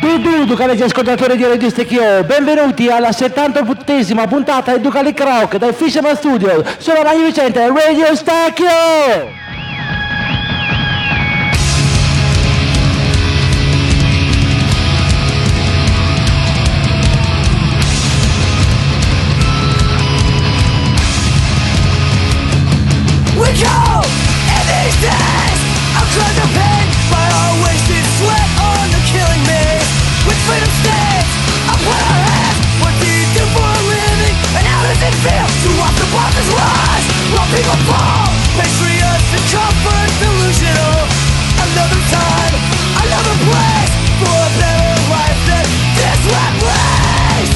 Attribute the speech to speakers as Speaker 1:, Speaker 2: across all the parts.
Speaker 1: Carissimi ascoltatori di Radio Stecchio, benvenuti alla 78esima puntata di Ducali Croc dai Fisherman Studio sulla Radio Vicente Radio Stecchio.
Speaker 2: We go in these days, I'm trying to paint by our wasted sweat on the killing me. With freedom states, I put our hands. What do you do for a living? And how does it feel to walk the path this lies? While people fall, patriots and comfort delusional. Another time, another place for a better life than this rat race.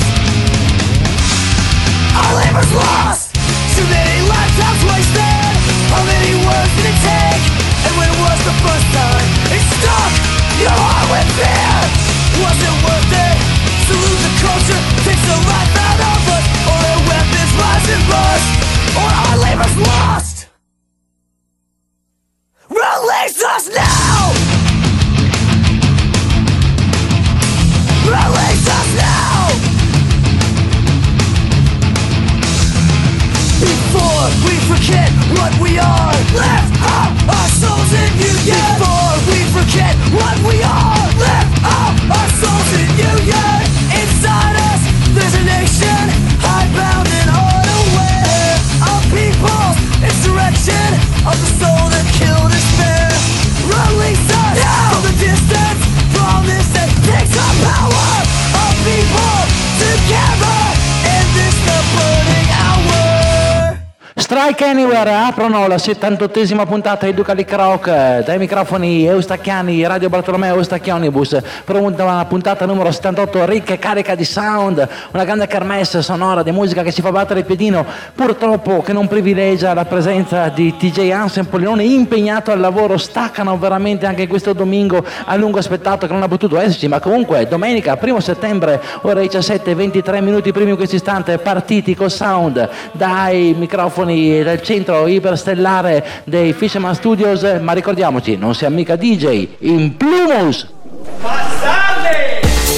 Speaker 2: Our labor's lost, too many lifetimes wasted. How many words did it take? And when was the first time it stuck your heart with fear? Was it worth it to lose the culture, take the life out of us? Or our weapons rise and rust? Or our labor's lost? Release us now! Release us now! Before we forget what we are, lift up our souls in union. Before we forget what we are, lift up our souls in union. Inside us, there's a nation, hidebound and unaware of people's insurrection, of the soul that killed despair. Release us from the distance, promise that takes our power of people together in this the burning hour.
Speaker 1: Strike Anywhere aprono la 78esima puntata di Ducali Croc dai microfoni Eustacchiani, Radio Bartolomeo Eustacchionibus per una puntata numero 78 ricca e carica di sound, una grande kermesse sonora di musica che ci fa battere il piedino, purtroppo che non privilegia la presenza di TJ Hansen Pollinone impegnato al lavoro. Staccano veramente anche questo domingo a lungo aspettato che non ha potuto esserci, ma comunque domenica 1 settembre ore 17:23 minuti primi in questo istante partiti con sound dai microfoni del centro iperstellare dei Fisherman Studios, ma ricordiamoci, non siamo mica DJ in Plumus.
Speaker 3: Bastardi!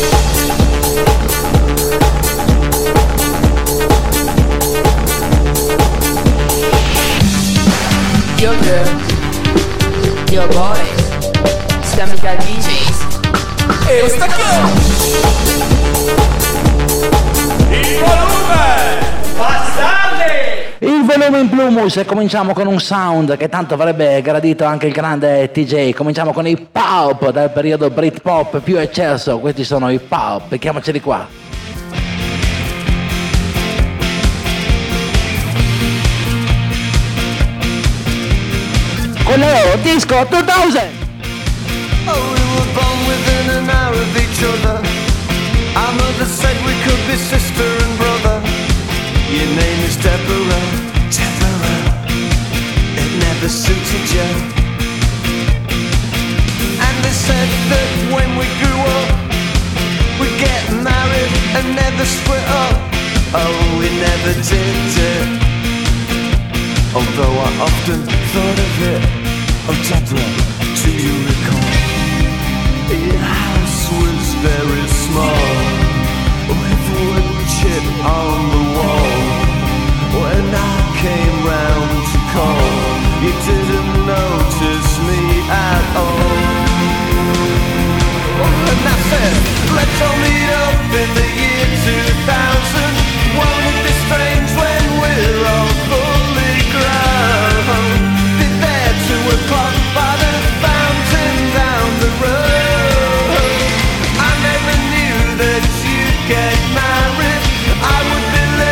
Speaker 4: Yo girls, yo boys, siamo mica DJs.
Speaker 3: E stacchio! Il volume! Bastardi!
Speaker 1: Il volume in Plumus e cominciamo con un sound che tanto avrebbe gradito anche il grande TJ. Cominciamo con i Pulp dal periodo Britpop più eccesso. Questi sono i Pulp, becchiamoceli qua. Con loro Disco 2000.
Speaker 2: Oh, we were born within an hour of each other. Our mother said we could be sister and brother. Your name is Deborah, Deborah. It never suited you. And they said that when we grew up, we'd get married and never split up. Oh, we never did it. Although I often thought of it. Oh, Deborah, do you recall? Your house was very small, with wood chip on the wall. When I came round to call, you didn't notice me at all. And I said, let's all meet up in the year 2000. Won't it be strange when we're all fully grown? Be there 2 o'clock by the fountain down the road. I never knew that you'd get married. I would be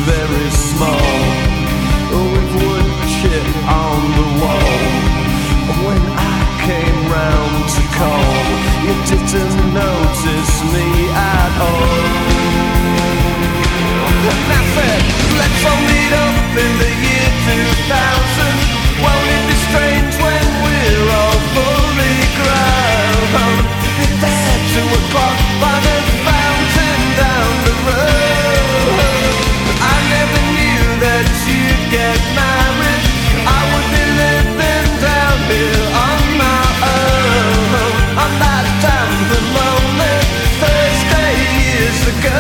Speaker 5: very small, with wood chip on the wall. When I came round to call, you didn't notice me at all. And I said, let's all meet up in the year 2000. Won't it be strange when we're all fully grown? Be there 2 o'clock by the fountain down the road. I never knew that you'd get married. I would be living down here on my own, on that damn lonely Thursday years ago.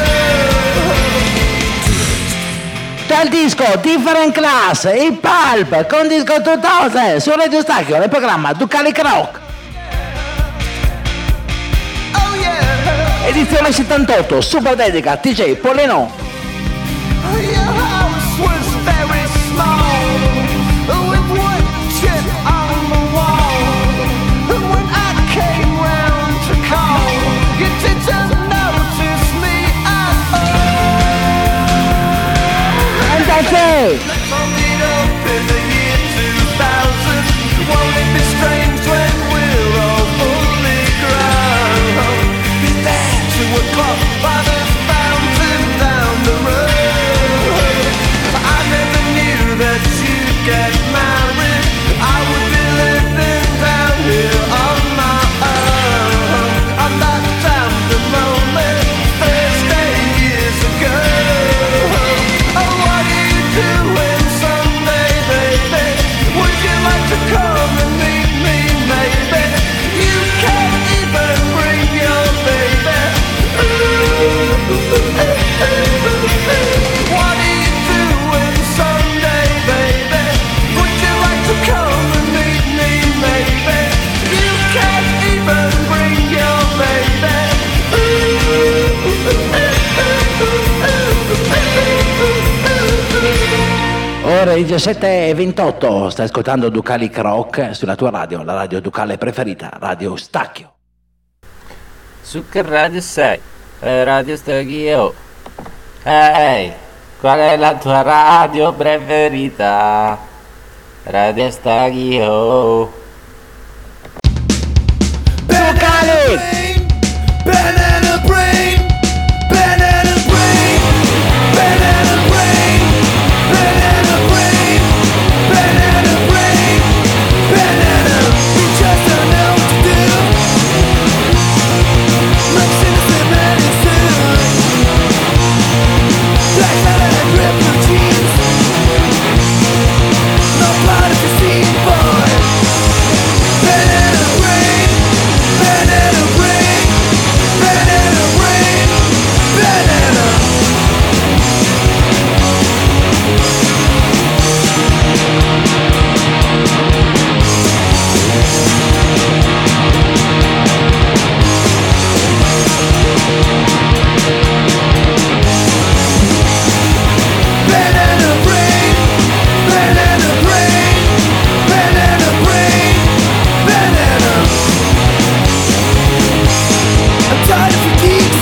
Speaker 1: Dal disco Different Class, il Pulp con disco 2000 su Radio Stacchio nel programma Ducalic Rock.
Speaker 5: Oh yeah.
Speaker 1: Edizione 78, super dedica TJ Pollino.
Speaker 5: Your house was very small, with wood chip on the wall. And when I came round to call, you didn't notice me at all.
Speaker 1: And that's it.
Speaker 5: Let's all meet up in the year 2000. Won't it be strange when we're all fully grown? Be there 2 o'clock by the fountain down the road. I never knew that you'd get married. I would be living down here on my own, on that damn lonely Thursday years ago. Oh, what are you doing Sunday, baby? Would you like to come and meet me, maybe? You can't even bring your baby. What are you doing Sunday, baby? Would you like to come and meet me, maybe? You can't even bring your baby.
Speaker 1: Ore 17:28, stai ascoltando Ducalic Rock sulla tua radio, la radio ducale preferita, Radio Stacchio.
Speaker 6: Su che radio sei? Radio Stacchio. Ehi, qual è la tua radio preferita? Radio Stacchio.
Speaker 1: Ducalic!
Speaker 5: Banana brain, banana brain, banana brain, banana brain, banana brain, banana. You just don't know what to do. Like citizen medicine, like that I grip your jeans. No part of the scene, boy. Banana brain, banana brain, banana brain, banana. Banana brain, banana brain, banana brain, banana. I'm tired of you geeks.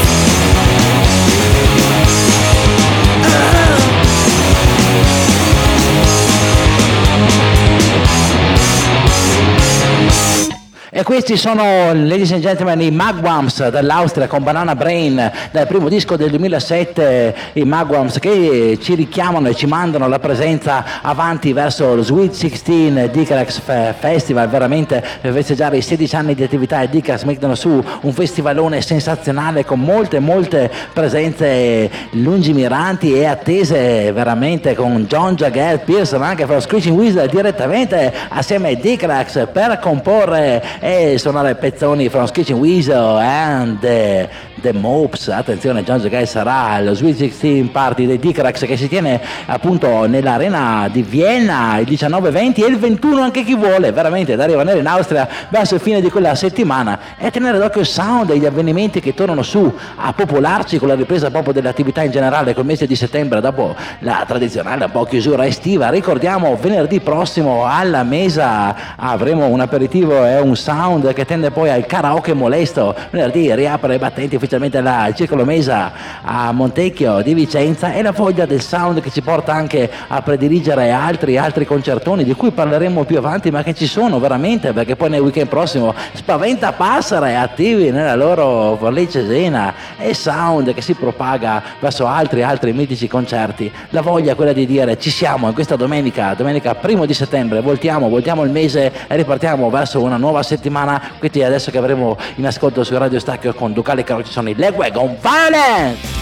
Speaker 1: E questi sono, ladies and gentlemen, i Magwams dall'Austria con Banana Brain, dal primo disco del 2007, i Magwams che ci richiamano e ci mandano la presenza avanti verso lo Sweet 16 Dicrax Festival, veramente per festeggiare i 16 anni di attività. I Dicrax mettono su un festivalone sensazionale con molte presenze lungimiranti e attese, veramente, con John Jagger Pearson anche per lo Screeching Wizard direttamente assieme ai Dicrax per comporre e suonare pezzoni from Screeching Weasel and The Mopes. Attenzione, John Jagger sarà allo Sweet 16 Party dei Dicrax che si tiene appunto nell'arena di Vienna il 19, 20 e il 21 anche chi vuole veramente da rimanere in Austria verso il fine di quella settimana e tenere d'occhio il sound degli avvenimenti che tornano su a popolarci con la ripresa proprio delle attività in generale col mese di settembre dopo la tradizionale un po' chiusura estiva. Ricordiamo venerdì prossimo alla Mesa avremo un aperitivo e un sound Sound che tende poi al karaoke molesto. Venerdì riapre i battenti ufficialmente la Circolo Mesa a Montecchio di Vicenza, e la voglia del sound che ci porta anche a prediligere altri concertoni di cui parleremo più avanti, ma che ci sono veramente, perché poi nel weekend prossimo Spaventapassera è attivi nella loro Forlì Cesena, e sound che si propaga verso altri mitici concerti. La voglia è quella di dire ci siamo in questa domenica 1 di settembre, voltiamo il mese e ripartiamo verso una nuova settimana. Quindi adesso che avremo in ascolto su Radio Stacchio con Ducali Caro ci sono i Legwagon Violence.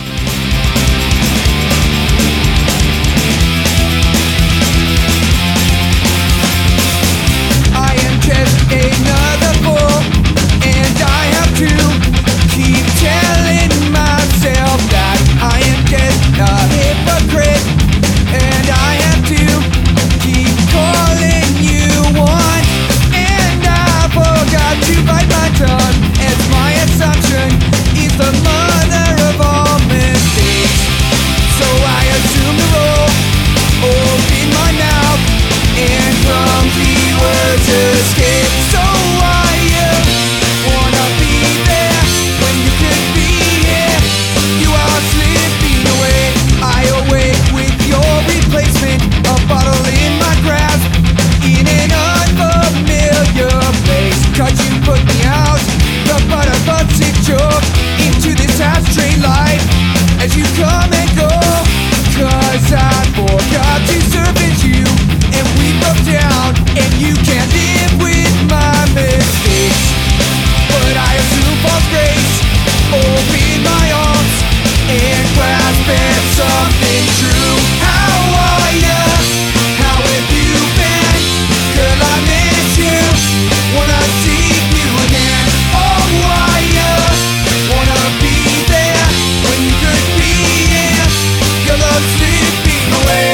Speaker 5: Another fool, and I have to keep telling myself that I am just a hypocrite, and I have to keep calling you one, and I forgot to bite my tongue, as my assumption is the mother of all mistakes. So I assume the role, open my mouth, and clumsy words escape. So I wanna be there when you could be here. You are slipping away. I awake with your replacement, a bottle in my grasp, in an unfamiliar place. 'Cause you put me out, the butt of a sick joke, into this ashtray life as you come and go. 'Cause I forgot to service you, and we broke down, and you can't live with my mistakes. But I assume false grace, open my arms, and grasp at something true. How are ya? How have you been? Girl, I miss you, wanna see you again. Oh, why ya? Wanna be there when you could be here. Your love slipping away.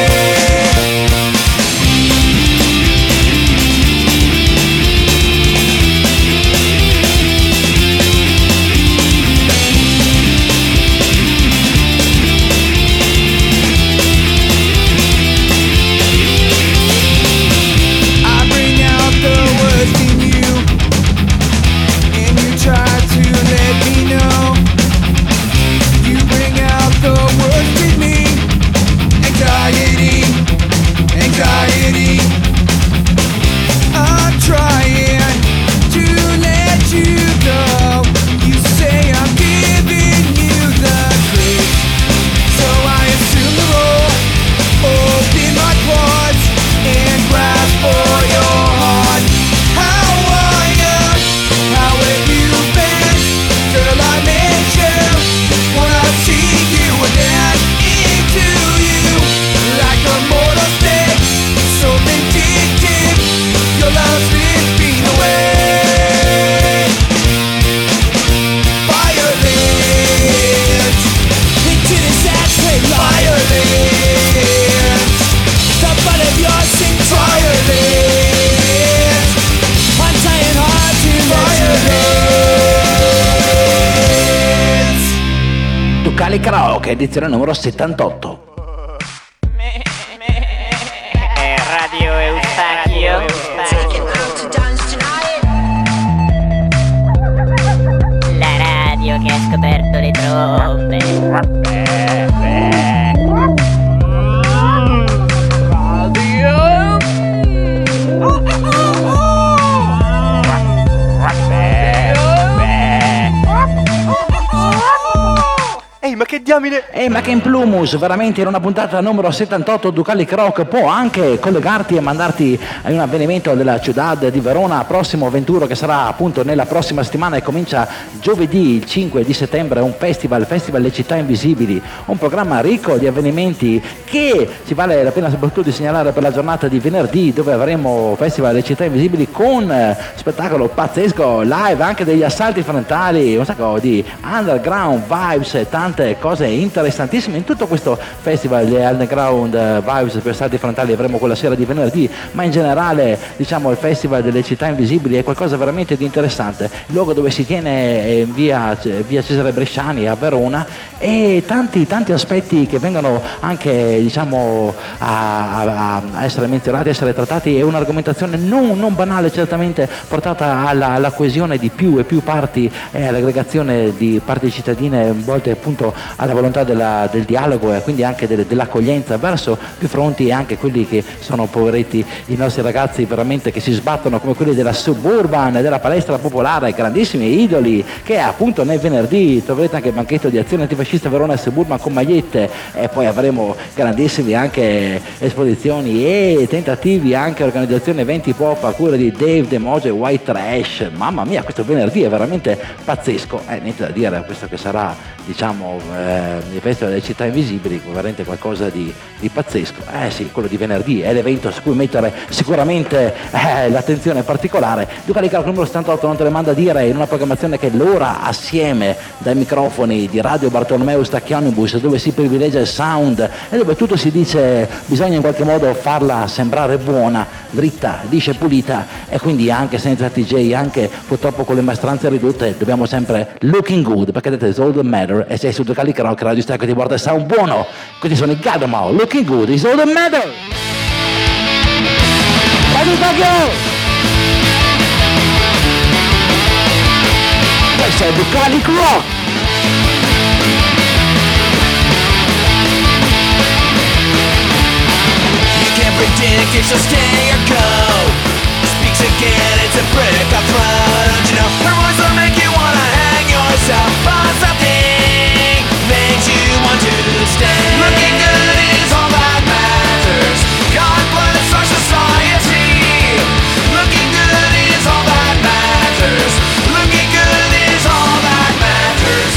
Speaker 5: Anxiety, I'm trying to let you go. You say I'm giving you the creep, so I assume the role, open my quads, and grasp for your heart. How are ya? How have you been? Girl, I miss you, wanna see you again. Into you, like a mortal snake, so vindictive, your love slipping away. Violence, into this ashtray life. Violence, the butt of your sink. Violence, I'm trying hard to violence.
Speaker 1: Ducali Karaoke, edizione numero 78.
Speaker 7: Radio Eustachio. La radio che ha scoperto le trombe.
Speaker 3: Ehi, ma che diamine!
Speaker 1: Ma che in plumus, veramente in una puntata numero 78 Ducali Croc può anche collegarti e mandarti a un avvenimento della Ciudad di Verona prossimo 21, che sarà appunto nella prossima settimana e comincia giovedì il 5 di settembre, un festival Le Città Invisibili, un programma ricco di avvenimenti che ci vale la pena soprattutto di segnalare per la giornata di venerdì, dove avremo Festival Le Città Invisibili con spettacolo pazzesco, live, anche degli assalti frontali, un sacco di underground vibes e tante cose interessanti interessantissime in tutto questo festival di Underground Vibes per Salti Frontali. Avremo quella sera di venerdì, ma in generale diciamo il festival delle città invisibili è qualcosa veramente di interessante. Il luogo dove si tiene è in via Cesare Bresciani a Verona, e tanti aspetti che vengono anche diciamo a essere menzionati, a essere trattati. È un'argomentazione non banale, certamente portata alla coesione di più e più parti e all'aggregazione di parti cittadine volte appunto alla volontà del dialogo e quindi anche dell'accoglienza verso più fronti, e anche quelli che sono poveretti, i nostri ragazzi veramente che si sbattono come quelli della Suburban, della palestra popolare, grandissimi idoli che appunto nel venerdì troverete anche il banchetto di Azione Antifascista Verona e Suburban con magliette, e poi avremo grandissimi anche esposizioni e tentativi, anche organizzazione eventi pop a cura di Dave De Mojo e White Trash. Mamma mia, questo venerdì è veramente pazzesco, niente da dire, questo che sarà diciamo il festival delle città invisibili, veramente qualcosa di pazzesco. Sì, quello di venerdì è l'evento su cui mettere sicuramente l'attenzione particolare. Duca di Calco numero 78 non te le manda a dire, in una programmazione che l'ora assieme dai microfoni di Radio Bartolomeo Stacchionibus, dove si privilegia il sound e dove tutto si dice bisogna in qualche modo farla sembrare buona, dritta, liscia e pulita, e quindi anche senza TJ, anche purtroppo con le maestranze ridotte, dobbiamo sempre looking good, perché that is all that matter. E sei su Duca di Calco, Radio Stacco ti porta sound buono. Questi sono i Gadamau, looking good is all that matter. Radio Stacco! Questo è Bucolic Rock.
Speaker 2: You can't predict if she'll stay or go. Speaks again, it's a brick up front. Don't you know her voice will make you wanna hang yourself on something, makes you want to stay. Looking good is all that matters. God bless our society. Looking good is all that matters. Looking good is all that matters.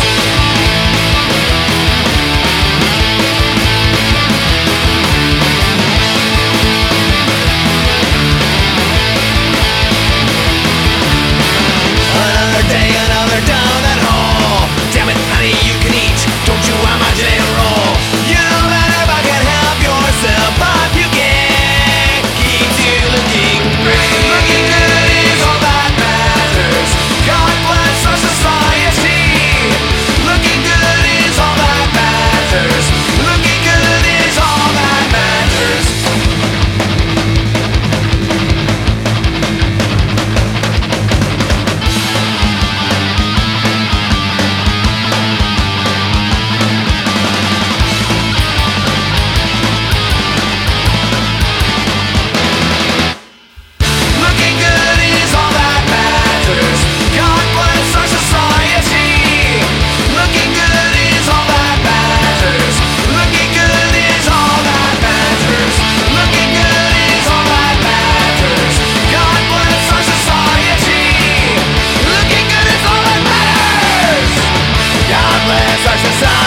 Speaker 2: Another day, another down that hole. Damn it, honey, you can eat. Don't you imagine it roll. You know that if I can help yourself, but you can't. Keep you looking great. Looking good is all that matters. God bless our society. Looking good is all that matters. Looking good is all that matters. Looking good is all that matters. God bless our society. Looking good is all that matters. Looking good is all that matters. Looking good is all that matters. God bless our society. Looking good is all that matters. God bless our society.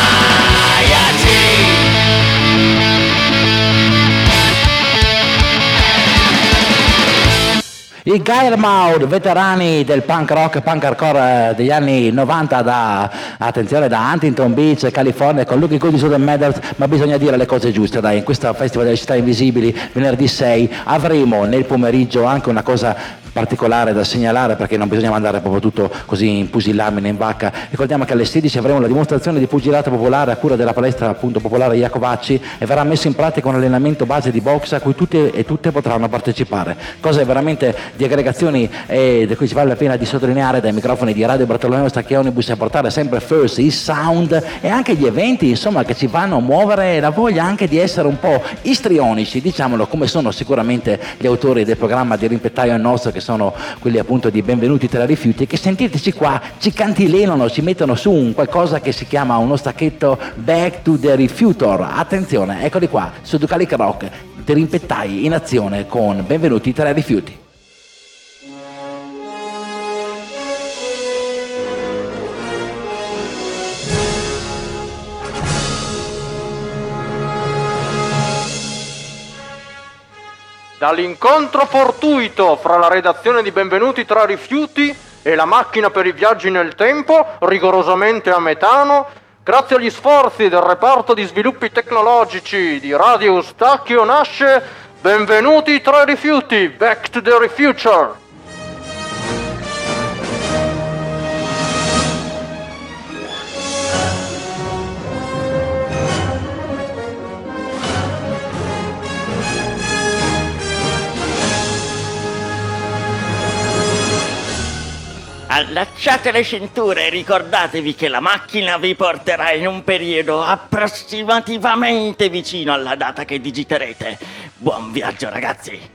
Speaker 1: I Gairmaud, veterani del punk rock e punk hardcore degli anni 90 attenzione, da Huntington Beach, California, con Looking Good is all that matters. Ma bisogna dire le cose giuste, dai, in questo Festival delle Città Invisibili, venerdì 6, avremo nel pomeriggio anche una cosa particolare da segnalare, perché non bisogna mandare proprio tutto così in pusillanime, in vacca. Ricordiamo che alle 16 avremo la dimostrazione di pugilato popolare a cura della palestra appunto popolare Iacovacci, e verrà messo in pratica un allenamento base di box a cui tutti e tutte potranno partecipare. Cose veramente di aggregazioni di cui ci vale la pena di sottolineare, dai microfoni di Radio Bartolomeo Stacchionibus, a portare sempre first il sound e anche gli eventi insomma che ci vanno a muovere, la voglia anche di essere un po' istrionici, diciamolo, come sono sicuramente gli autori del programma di Rimpettaio nostro, che sono quelli appunto di Benvenuti tra rifiuti, che sentiteci qua ci cantilenano, ci mettono su un qualcosa che si chiama uno stacchetto Back to the Refutor. Attenzione, eccoli qua su Ducalic Rock, ti rimpettai in azione con Benvenuti tra rifiuti.
Speaker 3: Dall'incontro fortuito fra la redazione di Benvenuti tra rifiuti e la macchina per i viaggi nel tempo, rigorosamente a metano, Grazie agli sforzi del reparto di sviluppi tecnologici di Radio Eustachio nasce Benvenuti tra i rifiuti, Back to the Future.
Speaker 8: Allacciate le cinture e ricordatevi che la macchina vi porterà in un periodo approssimativamente vicino alla data che digiterete. Buon viaggio, ragazzi!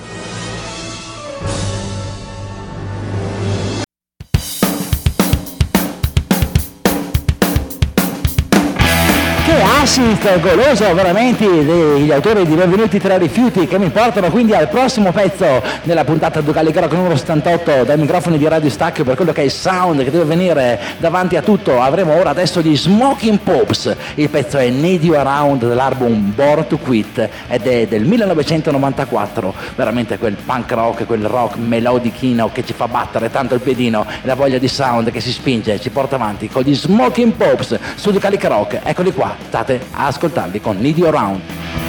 Speaker 1: Che assist goloso veramente degli autori di Benvenuti tra i rifiuti, che mi portano quindi al prossimo pezzo della puntata Ducali Rock numero 78 dai microfoni di Radio Stacchio per quello che è il sound che deve venire davanti a tutto. Avremo ora adesso gli Smoking Popes, il pezzo è Need You Around dell'album Born to Quit ed è del 1994, veramente quel punk rock, quel rock melodichino che ci fa battere tanto il piedino e la voglia di sound che si spinge, ci porta avanti con gli Smoking Popes su Ducali Rock. Eccoli qua, state a ascoltarli con Need You Around.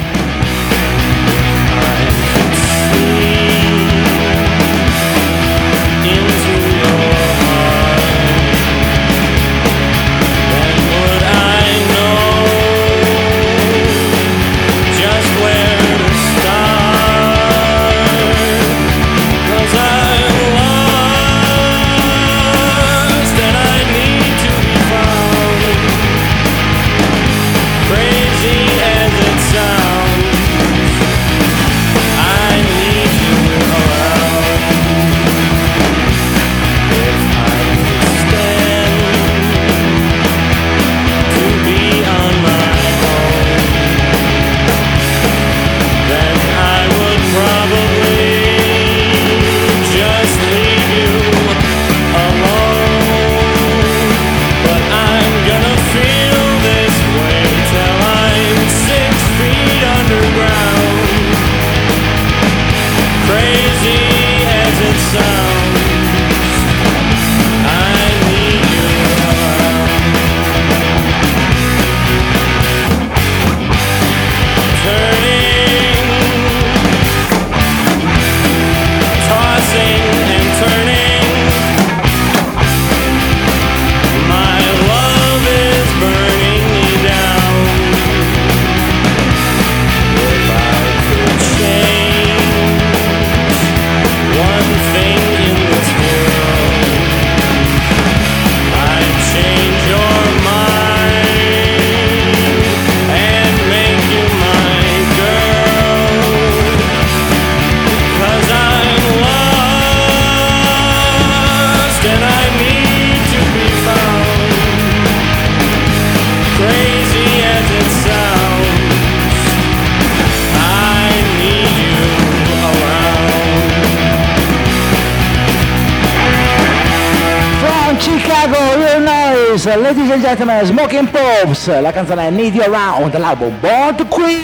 Speaker 1: Ladies and gentlemen, Smoking Popes, la canzone Need You Around dell'album Born to Quit.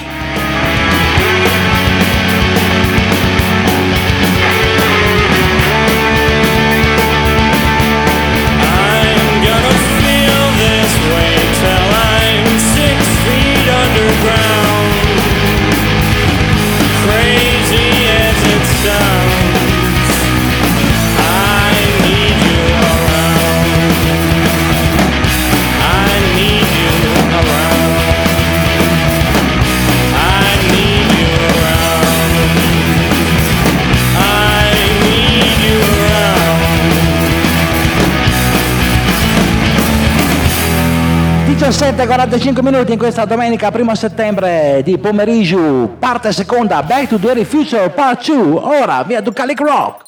Speaker 1: Sette 45 minuti in questa domenica 1 settembre di pomeriggio, parte seconda, Back to the Future Part 2, ora via Ducali Rock.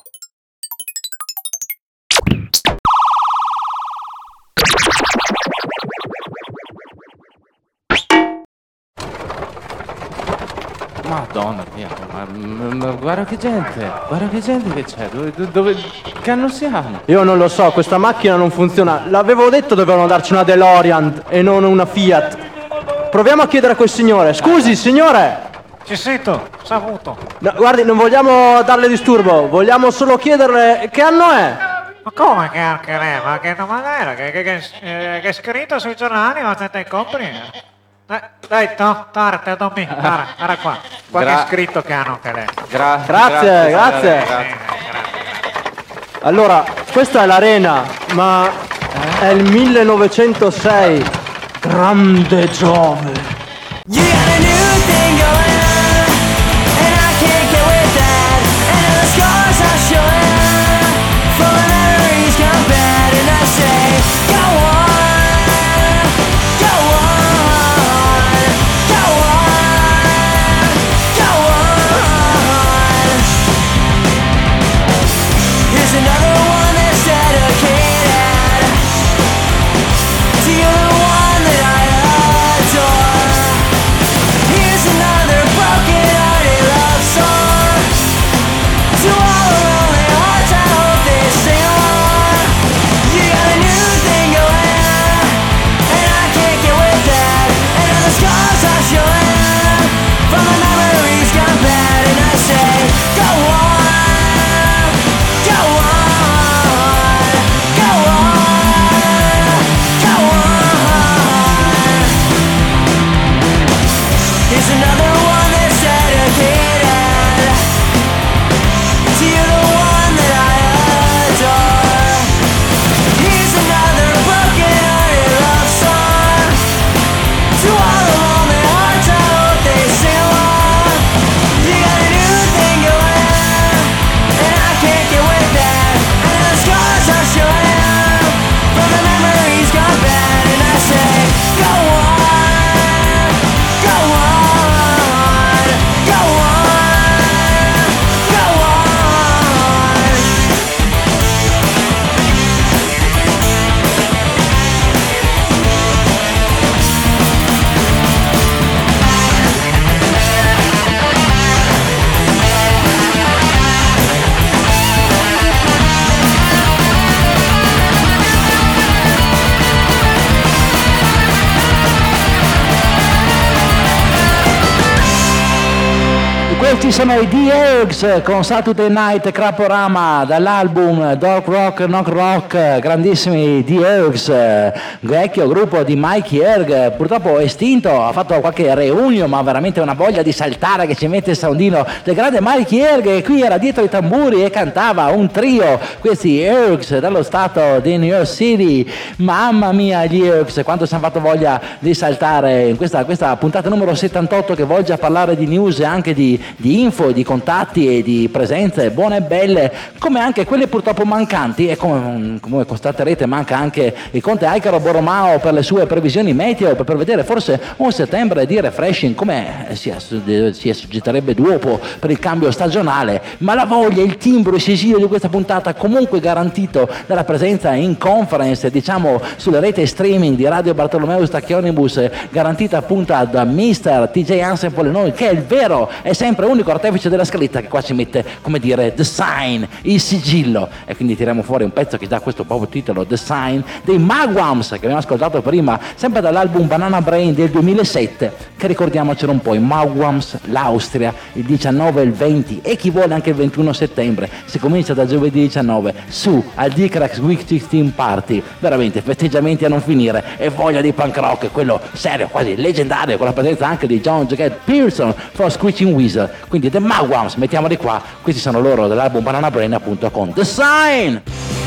Speaker 6: Madonna mia, ma guarda che gente che c'è, dove che anno siamo?
Speaker 3: Io non lo so, questa macchina non funziona. L'avevo detto dovevano darci una DeLorean e non una Fiat. Proviamo a chiedere a quel signore. Scusi, signore!
Speaker 9: Ci sento, saluto.
Speaker 3: No, guardi, non vogliamo darle disturbo, vogliamo solo chiederle che anno è?
Speaker 9: Ma come che anche lei? Ma che domanda era? Che è scritto sui giornali o te compri? Dai, te Dommi, guarda qua. Qua che è scritto che hanno anche lei.
Speaker 10: Grazie. Allora, questa è l'Arena, ma è il 1906. Grande Giove.
Speaker 2: You got a new thing going on, and I can't get with that. And the scars are showing, full of memories gone bad. And I say, go on, go on, go on, go on. Here's another one that's dedicated to you, the one that I adore. Here's another broken-hearted love song to all the lonely hearts. I hope they sing along. You got a new thing going, and I can't get with that. And all the scars are showing from the memories gone bad. And I say, go on, go on, go on, go on. Here's another one that's dedicated to you, the one that I adore. Here's another broken-hearted love song to all the lonely hearts. I hope they sing along. You got a new thing going, and I can't get with that. And the scars are showing from the memories gone bad. And I say, go on, go on, go on, go on.
Speaker 1: Questi sono i The Ergs con Saturday Night Craporama dall'album Dark Rock Knock Rock. Grandissimi The Ergs, vecchio gruppo di Mikey Erg, purtroppo estinto, ha fatto qualche reunion, ma veramente una voglia di saltare che ci mette il soundino del grande Mikey Erg, che qui era dietro i tamburi e cantava un trio, questi Ergs dallo stato di New York City. Mamma mia, gli Ergs, quanto ci hanno fatto voglia di saltare in questa puntata numero 78, che volge a parlare di news e anche di info, di contatti e di presenze buone e belle, come anche quelle purtroppo mancanti. E come constaterete, manca anche il conte Icaro Borromao per le sue previsioni meteo, per prevedere forse un settembre di refreshing, come si assoggetterebbe dopo per il cambio stagionale. Ma la voglia, il timbro, il sigillo di questa puntata comunque garantito dalla presenza in conference, diciamo sulle reti streaming di Radio Bartolomeo Stacchionibus, garantita appunto da Mr. TJ Hansen Polenoi, che è il vero e sempre unico artefice della scritta, che qua ci mette, come dire, the sign, il sigillo. E quindi tiriamo fuori un pezzo che dà questo proprio titolo, The Sign, dei Magwams, che abbiamo ascoltato prima, sempre dall'album Banana Brain del 2007, che ricordiamocelo un po', i Magwams, l'Austria, il 19 e il 20 e chi vuole anche il 21 settembre. Si comincia da giovedì 19 su al D-Cracks Week 16 Party, veramente festeggiamenti a non finire e voglia di punk rock, quello serio, quasi leggendario, con la presenza anche di John Jacket Pearson for Screeching Weasel. Quindi The Magwams, mettiamoli qua, questi sono loro dell'album Banana Brain, appunto con The Sign.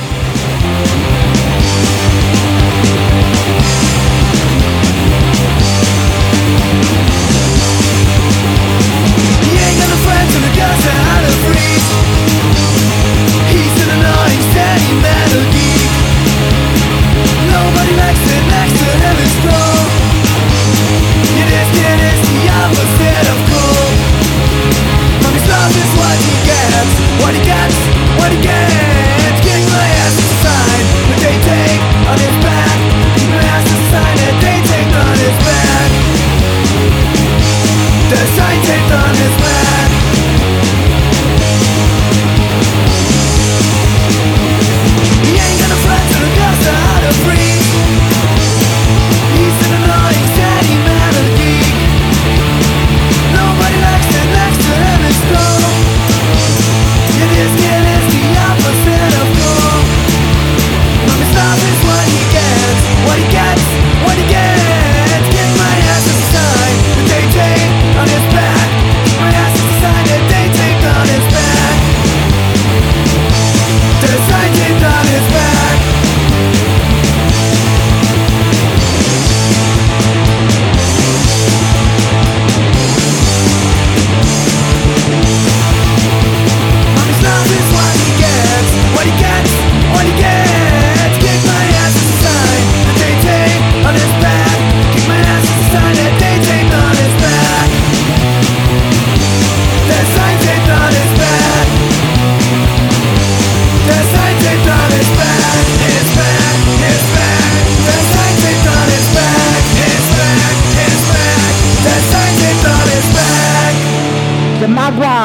Speaker 2: Nobody likes to have it strong. It is the opposite of cool. From his love is what he gets, what he gets, what he gets. King like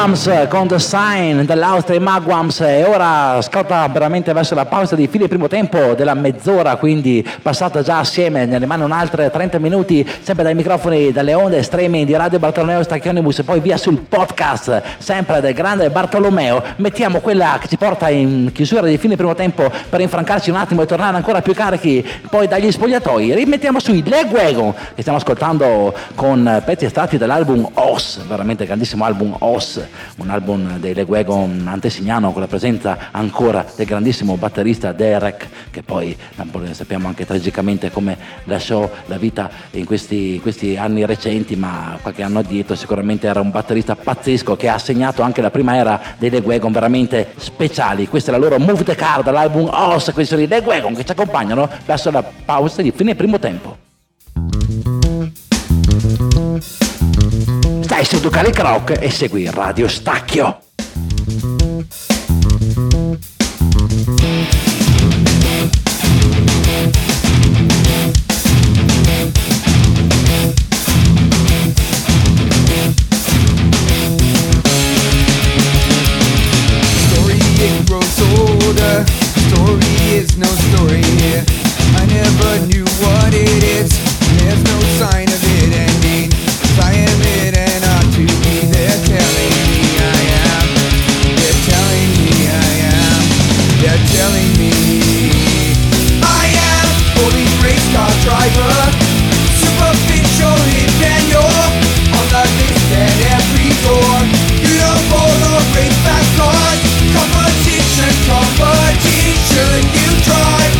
Speaker 1: Magwams con The Sign dell'Austria, Magwams, e ora scotta veramente verso la pausa di fine primo tempo della mezz'ora, quindi passata già assieme, ne rimane un'altra 30 minuti, sempre dai microfoni, dalle onde streaming di Radio Bartolomeo Stacchionibus e poi via sul podcast, sempre del grande Bartolomeo. Mettiamo quella che ci porta in chiusura di fine primo tempo per infrancarci un attimo e tornare ancora più carichi poi dagli spogliatoi. Rimettiamo sui Legwagon, che stiamo ascoltando con pezzi estratti dall'album Os, veramente grandissimo album Os, un album dei Legwagon antesignano con la presenza ancora del grandissimo batterista Derek, che poi sappiamo anche tragicamente come lasciò la vita in questi anni recenti, ma qualche anno addietro sicuramente era un batterista pazzesco che ha segnato anche la prima era dei Legwagon veramente speciali. Questa è la loro Move the Car dall'album Os, questi sono i Legwagon che ci accompagnano verso la pausa di fine primo tempo. Stai su Ducali Croc e segui Radio Stacchio.
Speaker 5: Story it grows older. Story is no story here. I never knew what it is. There's no sign of it ending. I am it and ought to be. They're telling me I am. They're telling me I am. They're telling me I am. Holy race car driver. Superficial hitman. You're on the list at every door. You don't follow race fast cars. Competition, competition. You drive.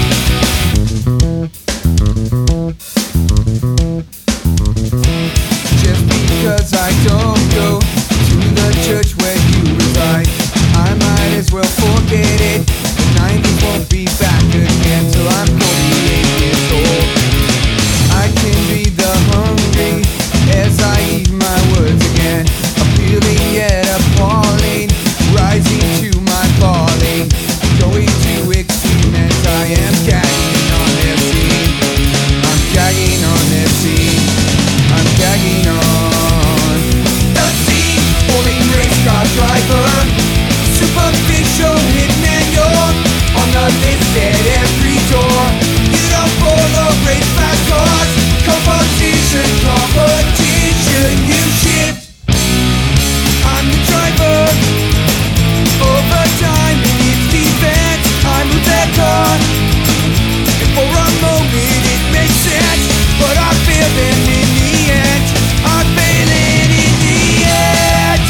Speaker 5: Just because I don't go to the church where you reside, I might as well forget it. The 90s won't be back again till I'm 48 years old. I can be the hungry as I eat my words again, appealing yet appalling, rising to my calling, going to extreme as I am gagging on their scene. I'm gagging on their scene. I'm gagging on the scene. Holy race car driver. Superficial hitman. You're on the list at every door. You don't follow race fast cars. Competition, competition. You shit. I'm the driver. Overtime in its defense. I move that car. And for a moment it makes sense, but I feel them in the end. I'm failing in the end.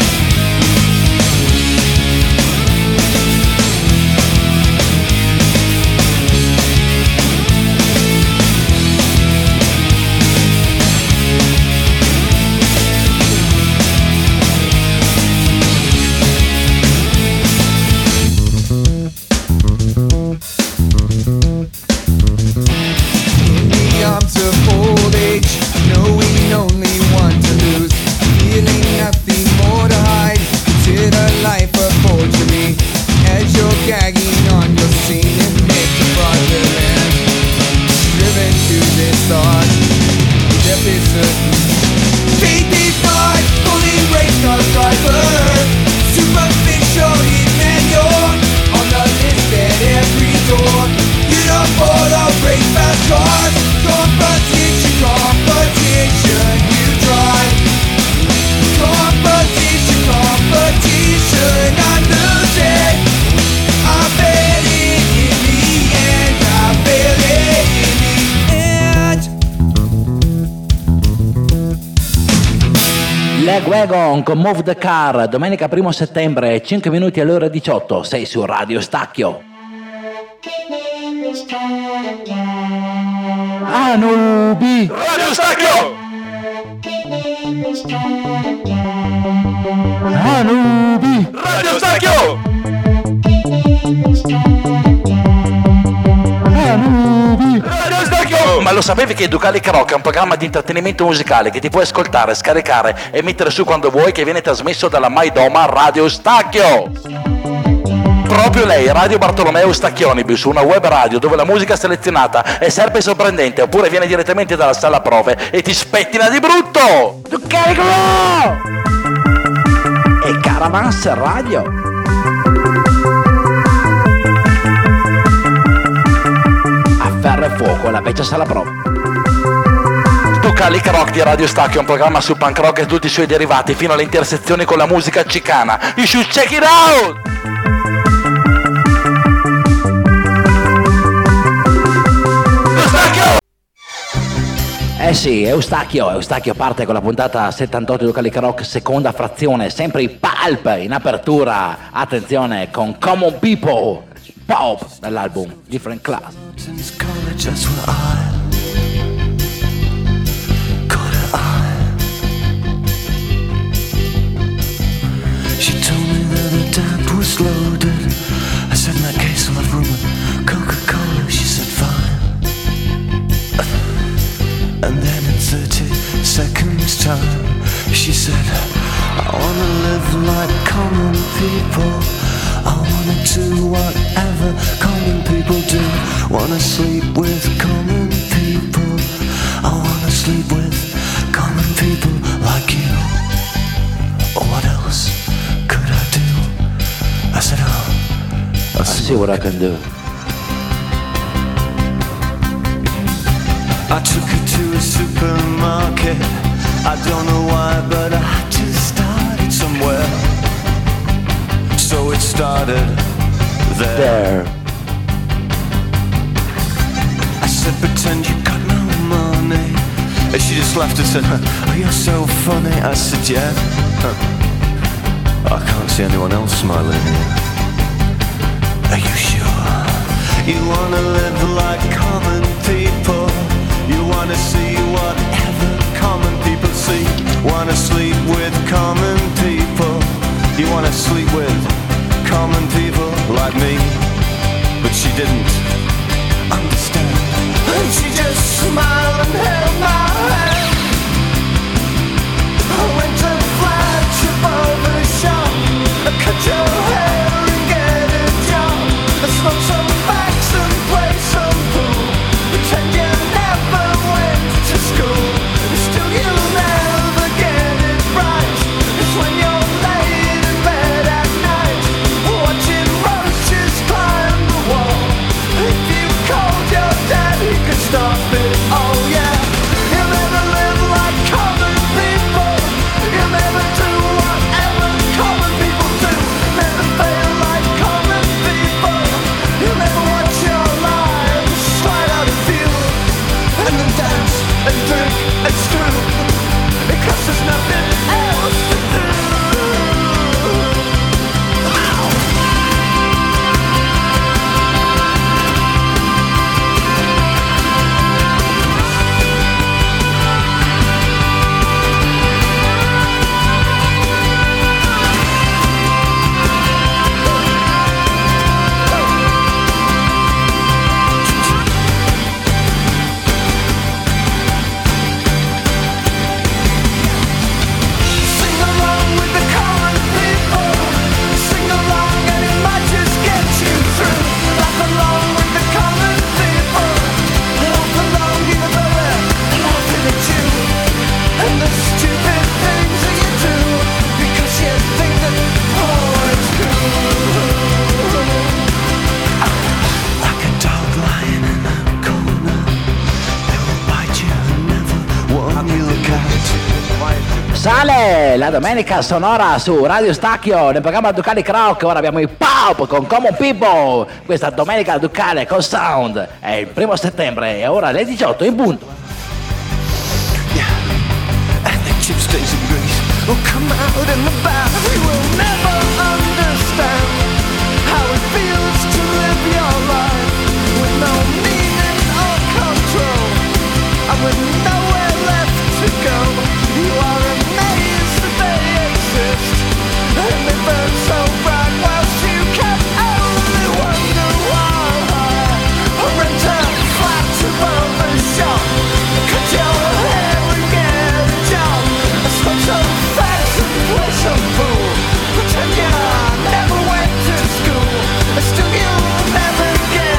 Speaker 5: In the arms of old age, knowing only one to lose, feeling nothing more to hide, consider life a forgery, as you're gagging on your scene and make a fraudulent, driven to this thought, death is certain. KP5, fully race car driver, superficial hitman, you're on the list at every door. You don't follow race fast cars. Competition, competition, you drive. Competition, competition, I'm losing. I fail it in the end. I fail it in the end.
Speaker 1: Legwagon con Move the Car, domenica 1 settembre, 5 minuti alle ore 18, sei su Radio Stacchio. Anubi!
Speaker 5: Radio Stacchio!
Speaker 1: Anubi!
Speaker 5: Radio Stacchio!
Speaker 1: Anubi!
Speaker 5: Radio Stacchio!
Speaker 1: Ma lo sapevi che Ducali Croc è un programma di intrattenimento musicale che ti puoi ascoltare, scaricare e mettere su quando vuoi, che viene trasmesso dalla Maidoma Radio Stacchio? Proprio lei, Radio Bartolomeo Stacchionibus, una web radio dove la musica selezionata è sempre sorprendente, oppure viene direttamente dalla sala prove e ti spettina di brutto! Ducali Croc! E caro Caravans Radio. A ferro e fuoco, la vecchia sala prova. Ducalic Rock di Radio Stacchio, un programma su punk rock e tutti i suoi derivati fino alle intersezioni con la musica cicana. You should check it out! Eh sì, Eustachio parte con la puntata 78 di Ducalic Rock, seconda frazione, sempre i Pulp in apertura, attenzione, con Common People, Pop, dall'album Different Class.
Speaker 5: She told me that her dad was loaded. I said, in that case I'll have room with Coca-Cola. She said, fine. And then in 30 seconds time she said, I wanna live like common people. I wanna do whatever common people do. Wanna sleep with common people. I wanna sleep with common people like you. What else could I do? I said, oh,
Speaker 1: I'll see what I can do.
Speaker 5: I took her to a supermarket. I don't know why, but I just started somewhere. So it started there. I said, pretend you got no money. And she just laughed and said, oh, you're so funny. I said, yeah. I can't see anyone else smiling. Are you sure? You wanna live like common people. You wanna see whatever common people see. Wanna sleep with common people. You wanna sleep with common people like me. But she didn't understand. And she just smiled and held my hand. I went to flagship barber shop. I cut your hair and get a job. I smoke some facts and play some pool. Pretend you never went to school. Still you'll never get it right. It's when you're laid in bed at night, watching roaches climb the wall. If you called your dad, he could stop it. Oh yeah. You'll never live like common people. You'll never do whatever common people do. Never fail like common people. You'll never watch your lives slide out of view. And then dance and drink and screw. Because there's nothing else to do. Sing along with the common people. Sing along and it might just get you through. Laugh along with the common people. Laugh along even though they're laughing at you. And the stupid things that you do. Because you think that, oh, it's cool. Like a dog lying in a corner. They will bite you and never warn you look out.
Speaker 1: Sale la domenica sonora su Radio Stacchio nel programma Ducalic Rock. Ora abbiamo i Pop con Common People. Questa domenica Ducale con Sound è il 1 settembre e ora alle 18 in punto.
Speaker 5: And the chip stains of grease will come out in the bath. You will never understand how it feels to live your life with no meaning or control, and with nowhere left to go. You are amazed that they exist, and they burn so bright whilst you can only wonder why. Rent a flat above the shop, cut your hair and get a job. Smoke some facts and play some pool. Pretend you never went to school. Still you'll never get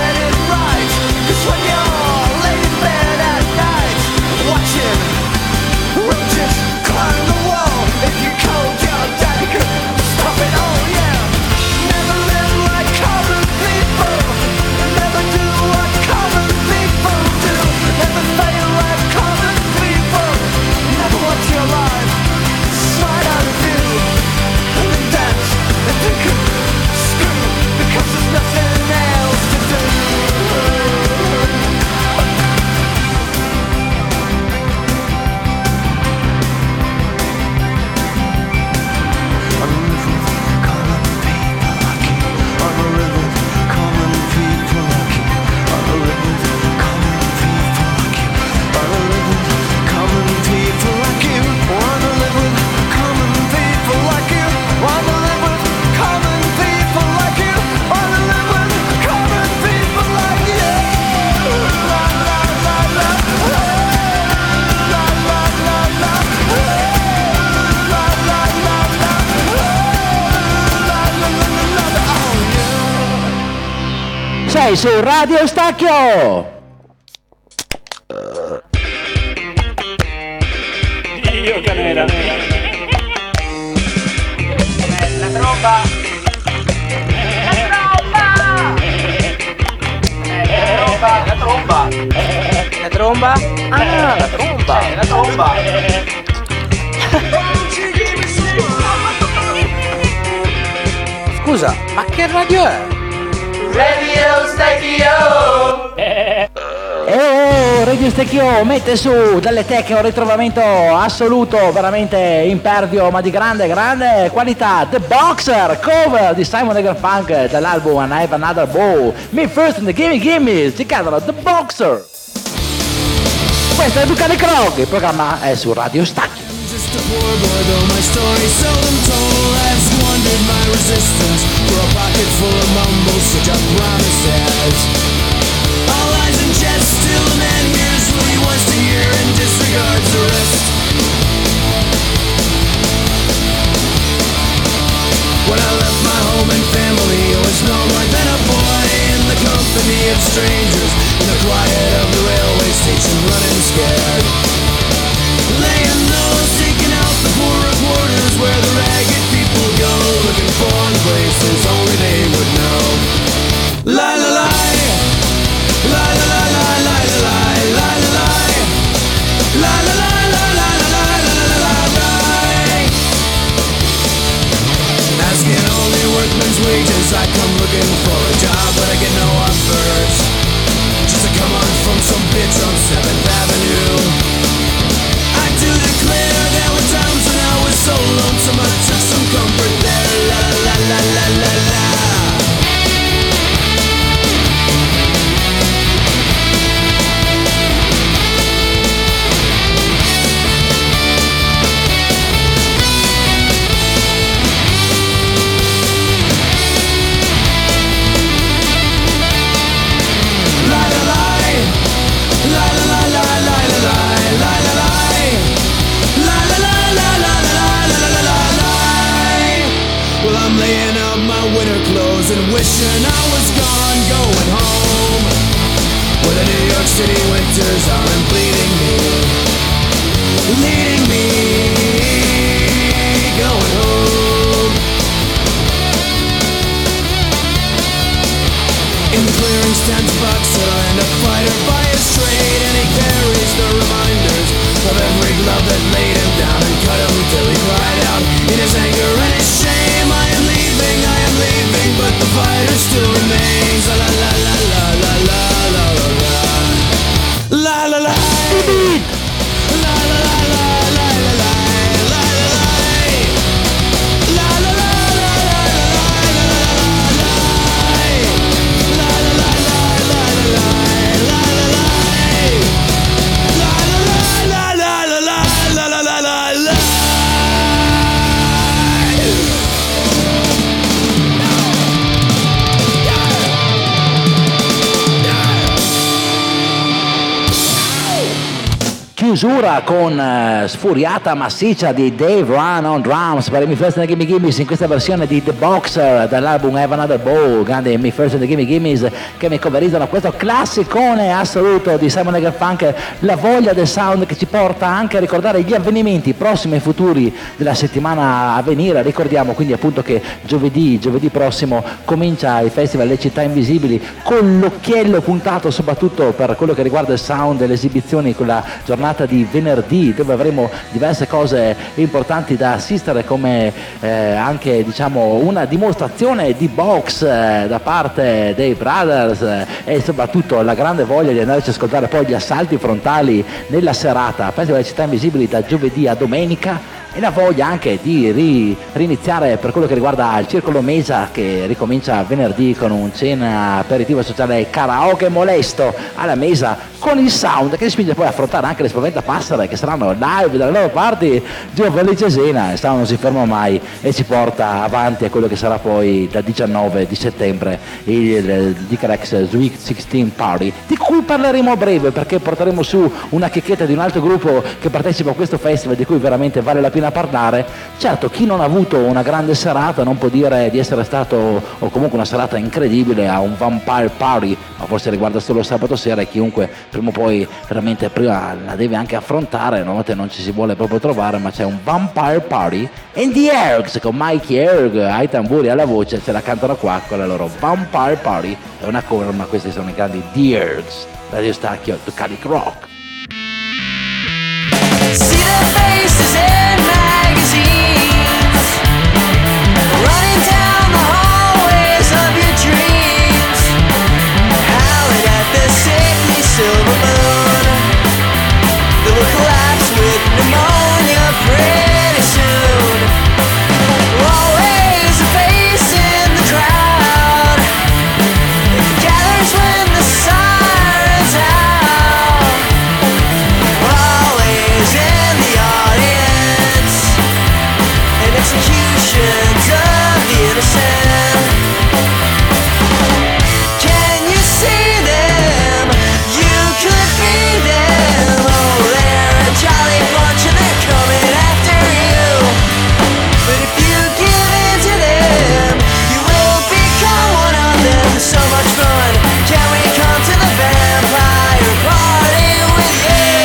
Speaker 1: Sei su Radio Stacchio!
Speaker 11: Dio che nera. La tromba. La tromba. La tromba? Ah, la tromba. La tromba. Scusa, ma che radio è? Radio Stacchio!
Speaker 1: Radio Stecchio mette su dalle tecche un ritrovamento assoluto, veramente impervio, ma di grande qualità. The Boxer, cover di Simon & Garfunkel dall'album And I Have Another Bow. Me First and the Gimme, si chiamano The Boxer. Questo è Ducale Krog, il programma è su Radio Stacchio.
Speaker 2: Just a poor boy, though my story seldom told, I've squandered my resistance for a pocket full of mumbles, such a promises. All lies and jest, still a man hears what he wants to hear and disregards the rest. When I left my home and family, I was no more than a boy in the company of strangers, in the quiet of the railway station, running scared. Laying low, seeking out the poorer quarters where the ragged people go, looking for places only they would know. La la la, la la la la la la la la la, la la la la la la la la la. Asking only workman's wages, I come looking for a job, but I get no offers. Just to come on from some bitch on 7th Avenue. I do declare there were times when I was so lonesome I took some comfort there. La la la la la la. I'm laying out my winter clothes and wishing I was gone, going home, where the New York City winters aren't bleeding me, going home. In the clearing stands a boxer and a fighter by his trade, and he carries the reminders of every glove that laid him down and cut him till he cried out in his anger and his shame. I am leaving, but the fighter still remains. La la la la la la la la la la la la.
Speaker 1: Chiusura con sfuriata massiccia di Dave Run on Drums per i Me First and the Gimme Gimmes in questa versione di The Boxer dall'album Have Another Bow, grande Me First and the Gimme Gimmes che mi coverizzano questo classicone assoluto di Simon & Garfunkel, la voglia del sound che ci porta anche a ricordare gli avvenimenti prossimi e futuri della settimana a venire. Ricordiamo quindi appunto che giovedì prossimo comincia il Festival Le Città Invisibili con l'occhiello puntato soprattutto per quello che riguarda il sound e le esibizioni con la giornata di venerdì, dove avremo diverse cose importanti da assistere, come anche diciamo una dimostrazione di box da parte dei Brothers e soprattutto la grande voglia di andarci a ascoltare poi gli assalti frontali nella serata Festival delle Città Invisibili da giovedì a domenica, e la voglia anche di riniziare per quello che riguarda il Circolo Mesa, che ricomincia venerdì con un cena aperitivo sociale karaoke molesto alla Mesa con il sound che li spinge poi a affrontare anche le Spaventapassere che saranno live dalle loro parti giovedì a Cesena. Il sound non si ferma mai e ci porta avanti a quello che sarà poi dal 19 di settembre il Dicrax Sweet 16 Party, di cui parleremo a breve perché porteremo su una chicchetta di un altro gruppo che partecipa a questo festival di cui veramente vale la pena parlare. Certo, chi non ha avuto una grande serata non può dire di essere stato, o comunque una serata incredibile, a un Vampire Party, ma forse riguarda solo sabato sera e chiunque prima o poi veramente prima la deve anche affrontare, una volta non ci si vuole proprio trovare, ma c'è un Vampire Party in The Ergs con Mikey Erg ai tamburi e alla voce, ce la cantano qua con la loro Vampire Party, è una cover, ma questi sono i grandi The Ergs, Radio Stacchio, The Calic Rock.
Speaker 2: See the faces in magazines, running down the hallways of your dreams, howling at the sickly silver moon that will collapse with pneumonia pretty soon. Always a face in the crowd that gathers when the siren's out. Always in the audience, and executions of the innocent. Can you see them? You could be them. Oh, they're a jolly bunch and they're coming after you. But if you give in to them, you will become one of them. So much fun. Can we come to the vampire party with you?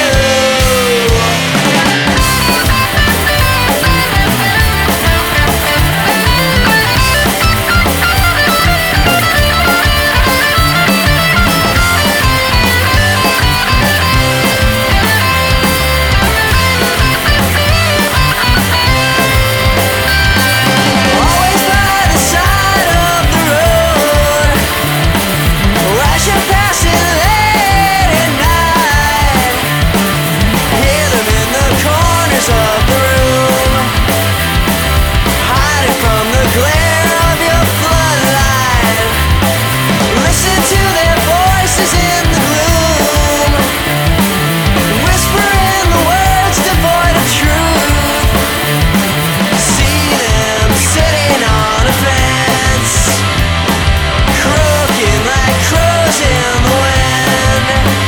Speaker 2: Always by the side of the road, as you're passing late at night, hear them in the corners of the room, hiding from the glare of your floodlight. Listen to their voices in the gloom, whispering the words devoid of truth. See them sitting on a fence, croaking like crows in the wind.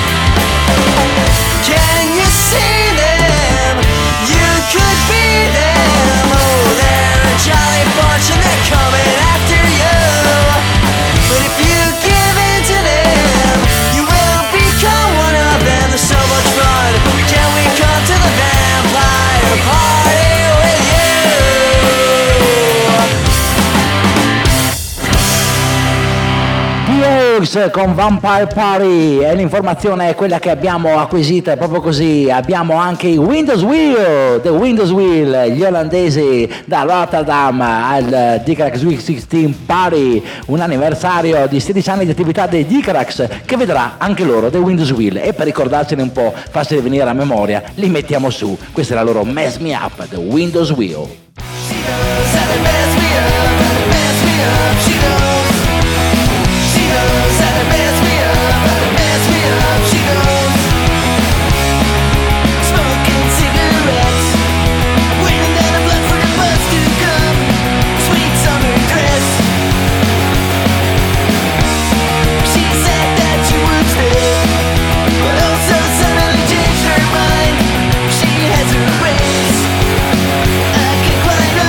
Speaker 2: Can you see them? You could be them. Oh, they're a jolly bunch and they're coming after you. But if you give in to them, you will become one of them. There's so much fun. Can we come to the vampire party with you?
Speaker 1: The Ergs con Vampire Party, e l'informazione è quella che abbiamo acquisita, è proprio così. Abbiamo anche i Windows Wheel, The Windows Wheel, gli olandesi da Rotterdam al Dicrax Week 16 Party, un anniversario di 16 anni di attività dei Dicrax che vedrà anche loro The Windows Wheel, e per ricordarcene un po', farceli venire a memoria, li mettiamo su. Questa è la loro Mess Me Up, The Windows Wheel.
Speaker 2: She knows how to mess me up, mess me up. She knows how to mess me up, mess me up. She knows. Smoking cigarettes, waiting down the block for the bus to come. Sweet summer dress. She said that she would stay, but also suddenly changed her mind. She has her ways. I can climb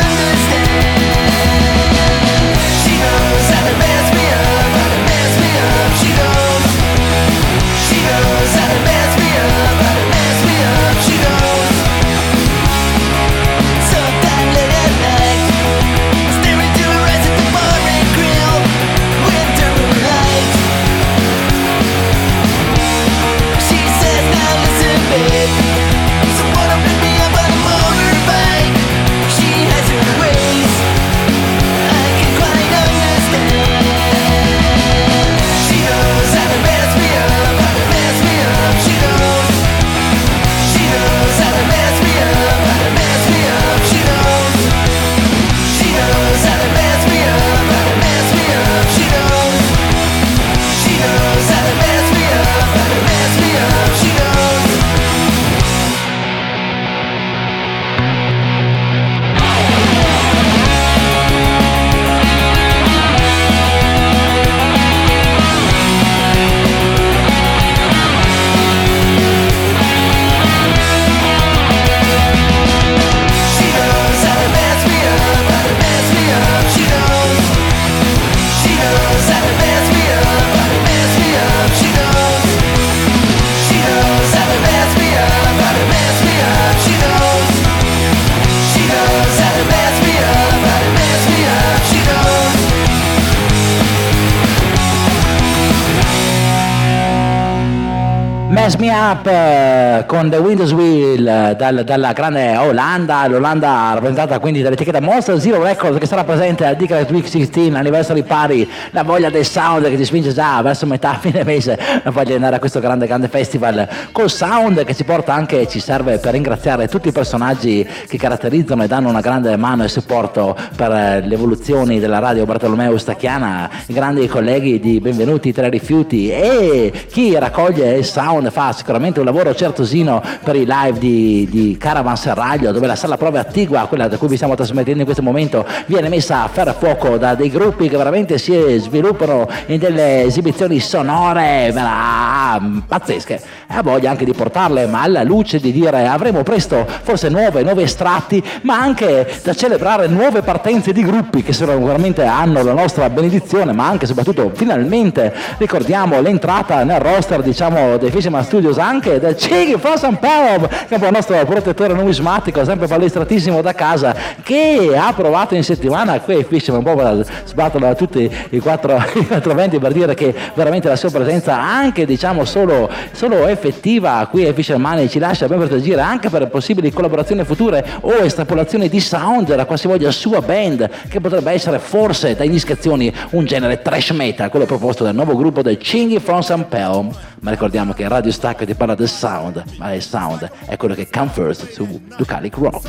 Speaker 1: Mess Me Up con The Windows Wheel dalla grande Olanda, l'Olanda rappresentata quindi dall'etichetta Monster Zero Records, che sarà presente al Dick Week 16 Anniversary Party. La voglia del sound che ti spinge già verso metà fine mese, la voglia di andare a questo grande festival col sound che ci porta anche, ci serve per ringraziare tutti i personaggi che caratterizzano e danno una grande mano e supporto per le evoluzioni della radio Bartolomeo Stacchiana, i grandi colleghi di Benvenuti Tre Rifiuti, e chi raccoglie il sound fa sicuramente un lavoro certosino per i live di Caravan Serraglio, dove la sala prove attigua, quella da cui vi stiamo trasmettendo in questo momento, viene messa a ferro e fuoco da dei gruppi che veramente si sviluppano in delle esibizioni sonore pazzesche, e ha voglia anche di portarle ma alla luce, di dire avremo presto forse nuovi estratti, ma anche da celebrare nuove partenze di gruppi che sicuramente hanno la nostra benedizione, ma anche e soprattutto finalmente ricordiamo l'entrata nel roster, diciamo, dei Fisherman Studios anche del Chigi from St. Paul, che è un nostro protettore numismatico sempre pallestratissimo da casa, che ha provato in settimana qui ai Fisherman, un po' per sbatterlo da tutti i quattro venti, per dire che veramente la sua presenza anche, diciamo, solo effettiva qui ai Fisherman ci lascia ben presagire anche per possibili collaborazioni future o estrapolazioni di sound da qualsivoglia sua band, che potrebbe essere forse da indiscrezioni un genere trash metal, quello proposto dal nuovo gruppo del Chingy from St. Paul. Ma ricordiamo che Radio Stacco ti parla del sound, ma il sound è quello che come first su Ducalic Rock.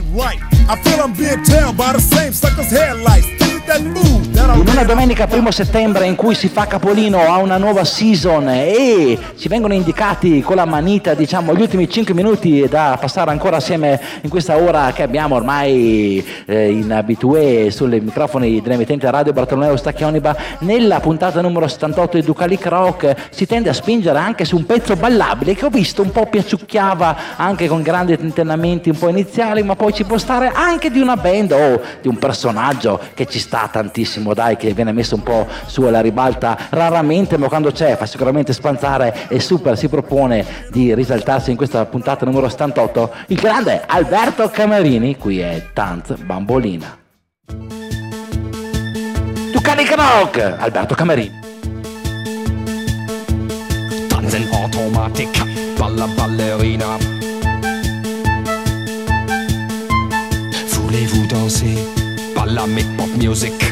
Speaker 1: In una domenica 1 settembre in cui si fa capolino a una nuova season e ci vengono indicati con la manita, diciamo, gli ultimi 5 minuti da passare ancora assieme in questa ora che abbiamo ormai in abitué sulle microfoni dell'emittente Radio Bartolomeo Stacchioniba, nella puntata numero 78 di Ducalic Rock si tende a spingere anche su un pezzo ballabile che ho visto un po' piaciucchiava anche con grandi tentennamenti un po' iniziali, ma poi ci può stare anche di una band o di un personaggio che ci sta tantissimo, dai, che viene messo un po' su alla ribalta raramente, ma quando c'è fa sicuramente spanzare, e super si propone di risaltarsi in questa puntata numero 78 il grande Alberto Camerini. Qui è Tanz Bambolina. Ducalic Rock, Alberto Camerini.
Speaker 12: Tanzen automatic, balla ballerina. Voulez-vous danser? Balla make pop music.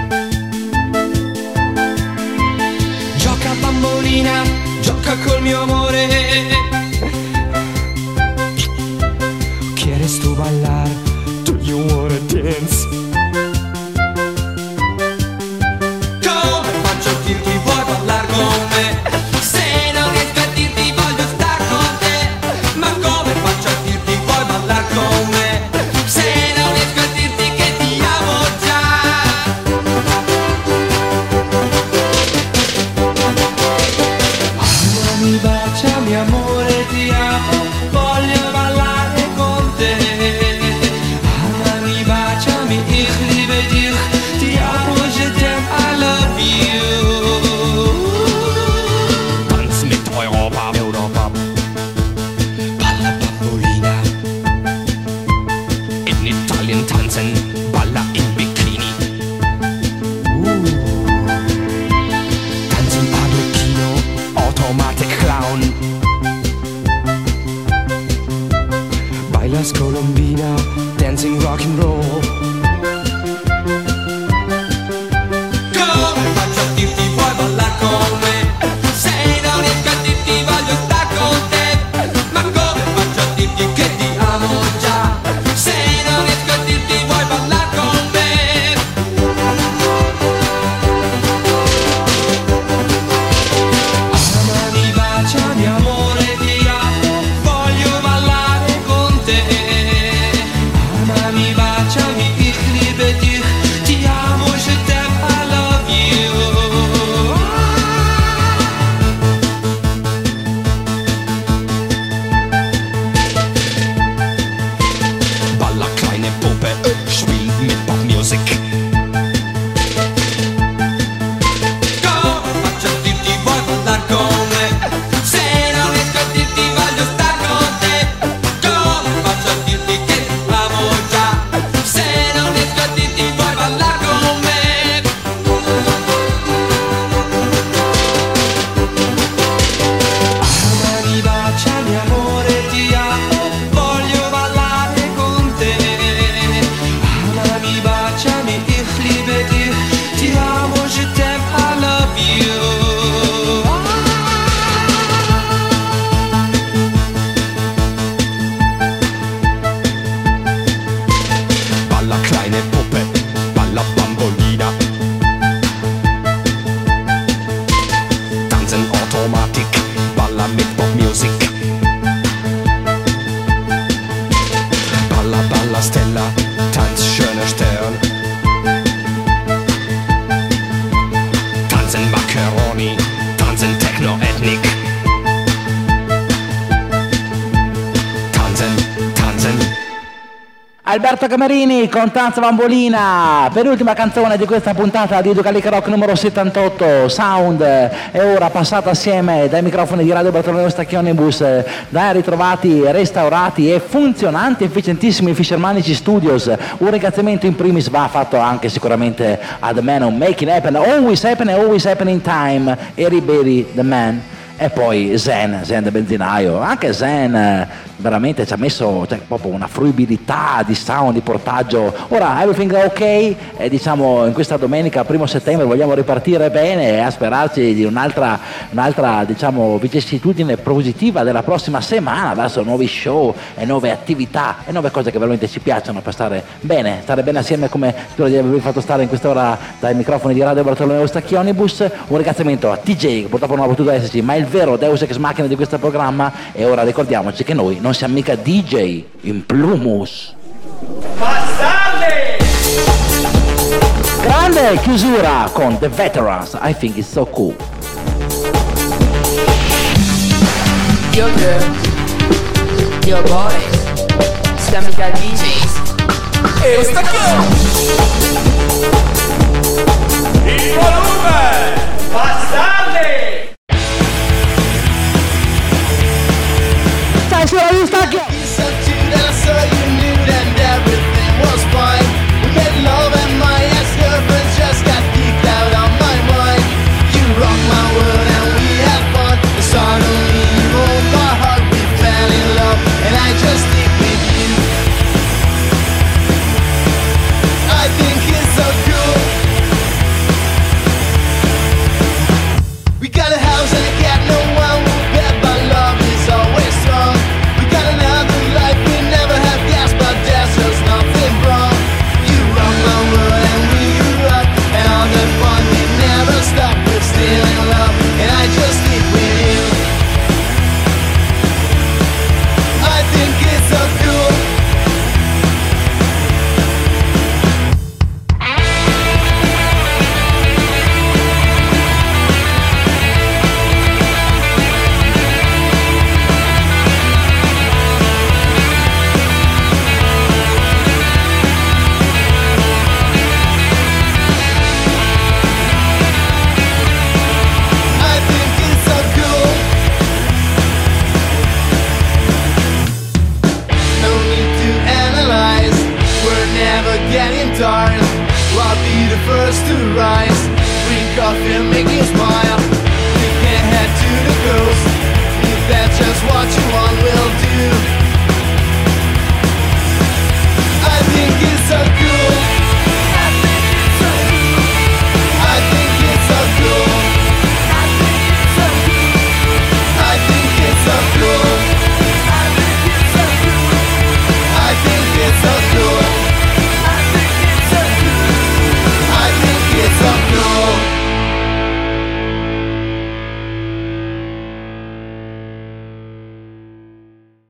Speaker 12: Gioca bambolina, gioca col mio amore. ¿Quieres tu bailar? Do you wanna dance? Come faccio a dirti vuoi ballar con me? Se non riesco a dirti voglio star con te. Ma come faccio a dirti vuoi ballar con me? Se non riesco a dirti che ti amo già. Amami, baciami amore.
Speaker 13: kleine Puppe, balla bambolina. Tanzen Automatik, balla mit Popmusik. Balla, balla Stella, tanz schöner Stern. Tanzen Macaroni, tanzen Techno-Ethnik. Tanzen, tanzen.
Speaker 1: Alberto Camerini con Tanza Bambolina, penultima canzone di questa puntata di Ducalica Rock numero 78. Sound è ora passata assieme dai microfoni di Radio Bartolomeo Stacchionibus, dai ritrovati, restaurati e funzionanti, efficientissimi Fishermanici Studios. Un ringraziamento in primis va fatto anche sicuramente a The Man on Making Happen, always happening time, Eri Beri The Man. E poi Zen del benzinaio, anche Zen veramente ci ha messo proprio una fruibilità di sound, di portaggio. Ora everything ok, e diciamo in questa domenica 1 settembre vogliamo ripartire bene e asperarci di un'altra diciamo vicissitudine positiva della prossima settimana verso nuovi show e nuove attività e nuove cose che veramente ci piacciono per stare bene assieme, come spero di avervi fatto stare in quest'ora dai microfoni di Radio Bartolomeo Stacchionibus. Un ringraziamento a TJ che purtroppo non ha potuto esserci, ma è il vero Deus Ex Machina di questo programma. E ora ricordiamoci che noi non siamo mica DJ in plumus.
Speaker 5: Bastardi!
Speaker 1: Grande chiusura con The Veterans, I think it's so cool.
Speaker 4: Yo girl, yo boys, Stamica DJs.
Speaker 5: E stacchiamo! Il volume! Bastardi!
Speaker 1: Stai sulla stacchio!
Speaker 2: Make you smile. You can't head to the coast. If that's just what you want.